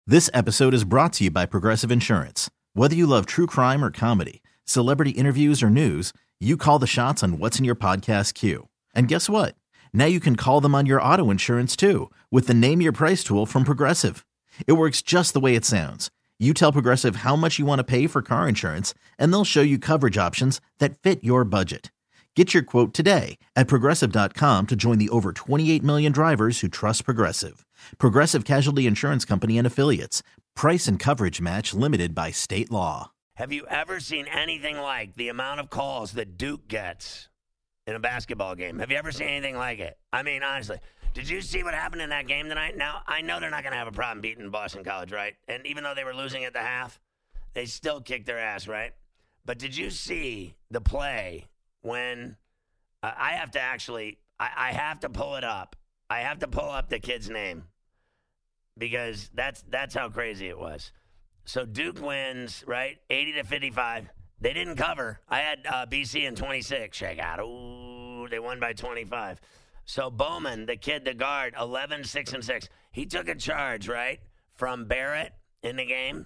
This episode is brought to you by Progressive Insurance. Whether you love true crime or comedy, celebrity interviews or news, you call the shots on what's in your podcast queue. And guess what? Now you can call them on your auto insurance too with the Name Your Price tool from Progressive. It works just the way it sounds. You tell Progressive how much you want to pay for car insurance, and they'll show you coverage options that fit your budget. Get your quote today at Progressive.com to join the over 28 million drivers who trust Progressive. Progressive Casualty Insurance Company and Affiliates. Price and coverage match limited by state law. Have you ever seen anything like the amount of calls that Duke gets in a basketball game? Have you ever seen anything like it? I mean, honestly, did you see what happened in that game tonight? Now, I know they're not going to have a problem beating Boston College, right? And even though they were losing at the half, they still kicked their ass, right? But did you see the play when I have to actually, I have to pull it up. I have to pull up the kid's name because that's how crazy it was. So Duke wins, right? 80-55. They didn't cover. I had BC in 26. Check out. Ooh, they won by 25. So Bowman, the kid, the guard, 11, 6, and 6. He took a charge, right, from Barrett in the game.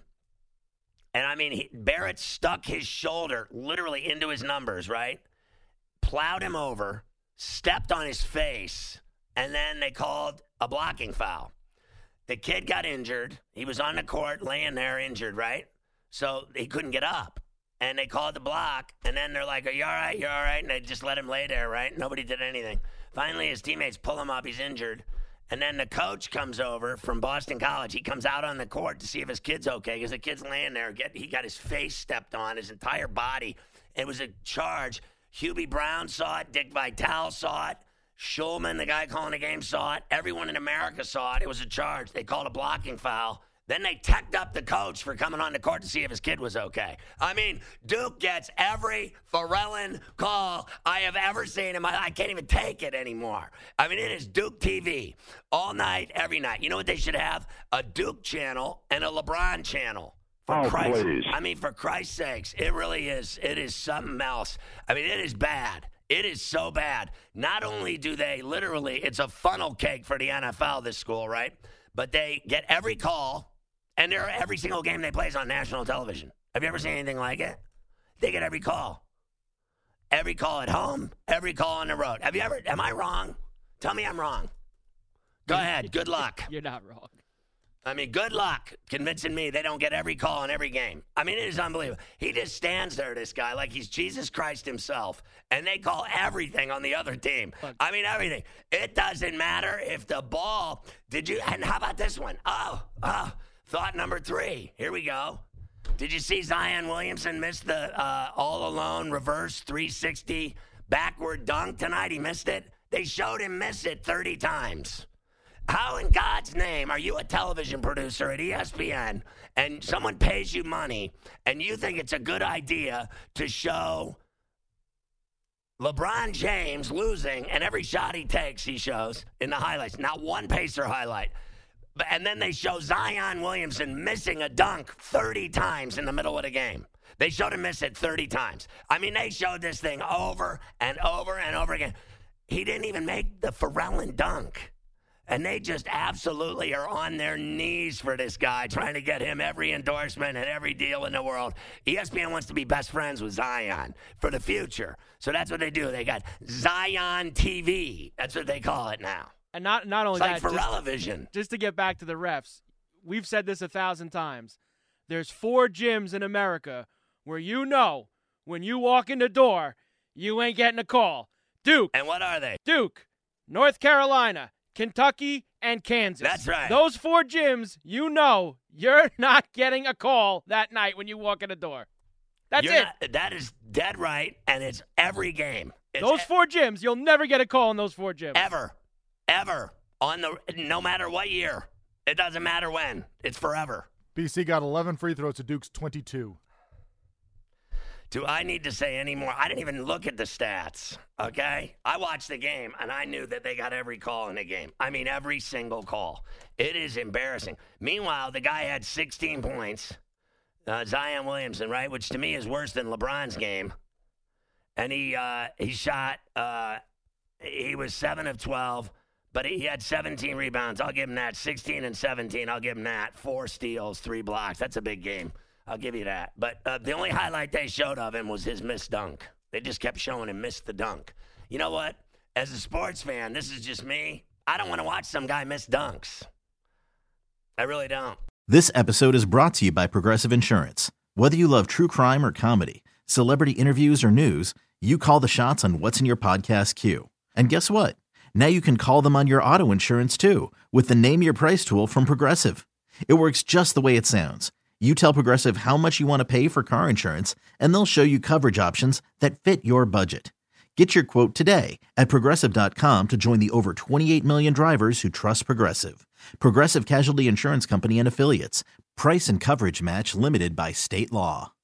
And, I mean, Barrett stuck his shoulder literally into his numbers, right? Plowed him over, stepped on his face, and then they called a blocking foul. The kid got injured. He was on the court laying there injured, right? So he couldn't get up. And they called the block, and then they're like, are you all right? You're all right? And they just let him lay there, right? Nobody did anything. Finally, his teammates pull him up. He's injured. And then the coach comes over from Boston College. He comes out on the court to see if his kid's okay because the kid's laying there. He got his face stepped on, his entire body. It was a charge. Hubie Brown saw it. Dick Vitale saw it. Schulman, the guy calling the game, saw it. Everyone in America saw it. It was a charge. They called a blocking foul. Then they teched up the coach for coming on the court to see if his kid was okay. I mean, Duke gets every Pharrellin call I have ever seen in my life. I can't even take it anymore. I mean, it is Duke TV all night, every night. You know what they should have? A Duke channel and a LeBron channel. Please. I mean, for Christ's sakes, it really is. It is something else. I mean, it is bad. It is so bad. Not only do they literally, it's a funnel cake for the NFL, this school, right? But they get every call, and every single game they play is on national television. Have you ever seen anything like it? They get every call. Every call at home, every call on the road. Have you ever, am I wrong? Tell me I'm wrong. Go ahead. Good luck. You're not wrong. I mean, good luck convincing me they don't get every call in every game. I mean, it is unbelievable. He just stands there, this guy, like he's Jesus Christ himself, and they call everything on the other team. I mean, everything. It doesn't matter if the ball, and how about this one? Thought number 3. Here we go. Did you see Zion Williamson miss the all-alone reverse 360 backward dunk tonight? He missed it. They showed him miss it 30 times. How in God's name are you a television producer at ESPN and someone pays you money and you think it's a good idea to show LeBron James losing and every shot he takes he shows in the highlights, not one Pacer highlight. And then they show Zion Williamson missing a dunk 30 times in the middle of the game. They showed him miss it 30 times. I mean, they showed this thing over and over and over again. He didn't even make the Pharrellin dunk. And they just absolutely are on their knees for this guy, trying to get him every endorsement and every deal in the world. ESPN wants to be best friends with Zion for the future. So that's what they do. They got Zion TV. That's what they call it now. And not only it's like that, for television. Just to get back to the refs, we've said this 1,000 times. There's 4 gyms in America where you know when you walk in the door, you ain't getting a call. Duke. And what are they? Duke, North Carolina, Kentucky, and Kansas. That's right. Those 4 gyms, you know you're not getting a call that night when you walk in the door. That's it. That is dead right, and it's every game. Those 4 gyms, you'll never get a call in those 4 gyms. Ever. No matter what year. It doesn't matter when. It's forever. BC got 11 free throws to Duke's 22. Do I need to say any more? I didn't even look at the stats, okay? I watched the game, and I knew that they got every call in the game. I mean, every single call. It is embarrassing. Meanwhile, the guy had 16 points, Zion Williamson, right, which to me is worse than LeBron's game. And he shot, he was 7 of 12, But he had 17 rebounds. I'll give him that. 16 and 17. I'll give him that. 4 steals, 3 blocks. That's a big game. I'll give you that. But the only highlight they showed of him was his missed dunk. They just kept showing him miss the dunk. You know what? As a sports fan, this is just me. I don't want to watch some guy miss dunks. I really don't. This episode is brought to you by Progressive Insurance. Whether you love true crime or comedy, celebrity interviews or news, you call the shots on what's in your podcast queue. And guess what? Now you can call them on your auto insurance too with the Name Your Price tool from Progressive. It works just the way it sounds. You tell Progressive how much you want to pay for car insurance, and they'll show you coverage options that fit your budget. Get your quote today at Progressive.com to join the over 28 million drivers who trust Progressive. Progressive Casualty Insurance Company and Affiliates. Price and coverage match limited by state law.